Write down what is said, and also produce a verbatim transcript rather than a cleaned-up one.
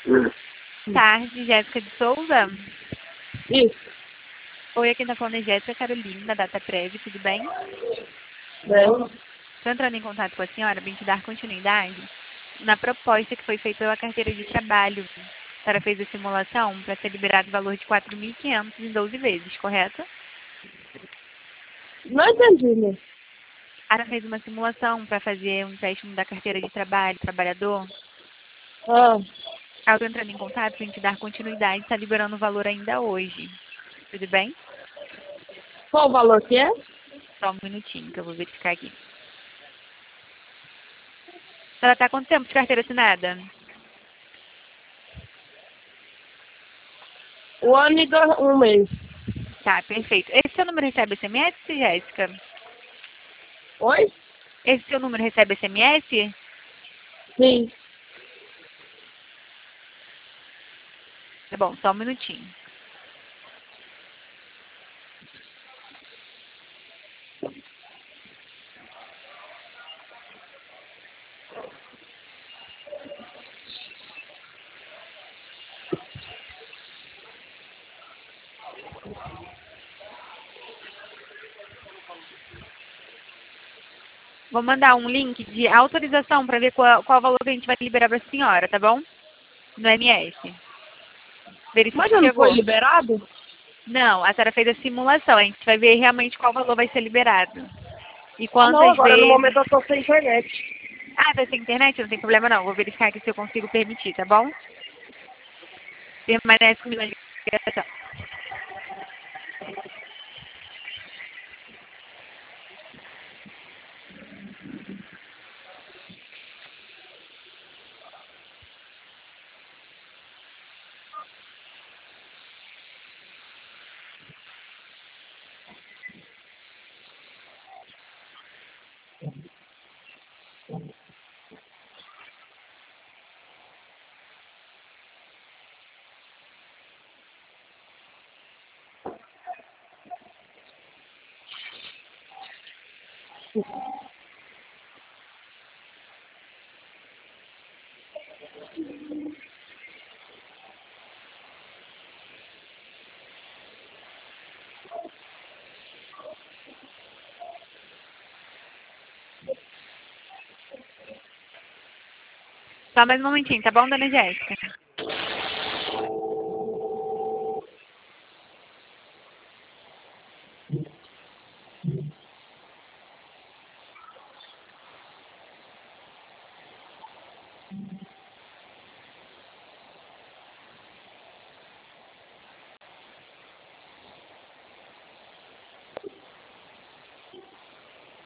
Hum. Tarde, Jéssica de Souza. Isso. Oi, aqui na falando é Jéssica Carolina, da Data Prévia, tudo bem? Bem. Estou entrando em contato com a senhora para te dar continuidade na proposta que foi feita pela carteira de trabalho. A senhora fez a simulação para ser liberado o valor de quatro mil e quinhentos em doze vezes, correto? Não entendi, né? A senhora fez uma simulação para fazer um empréstimo da carteira de trabalho, trabalhador. Ah, Eu estou entrando em contato para te dar continuidade, está liberando o valor ainda hoje. Tudo bem? qual o valor que é? Só um minutinho que eu vou verificar aqui. A senhora está há quanto tempo de carteira assinada? O ano e dois- um mês. Tá, perfeito. Esse seu número recebe S M S, Jéssica? Oi? Esse seu número recebe S M S? Sim. Tá bom, só um minutinho. Vou mandar um link de autorização para ver qual, qual valor que a gente vai liberar para a senhora, tá bom? No M S. Verifique Mas se já não foi chegou. liberado? Não, a senhora fez a simulação. A gente vai ver realmente qual valor vai ser liberado. E Ah, não, quantas agora no vezes... momento eu tô sem internet. Ah, tá sem internet? Não tem problema não. Vou verificar aqui se eu consigo permitir, tá bom? Permanece comigo na ligação. Só mais um momentinho, tá bom, dona Jéssica?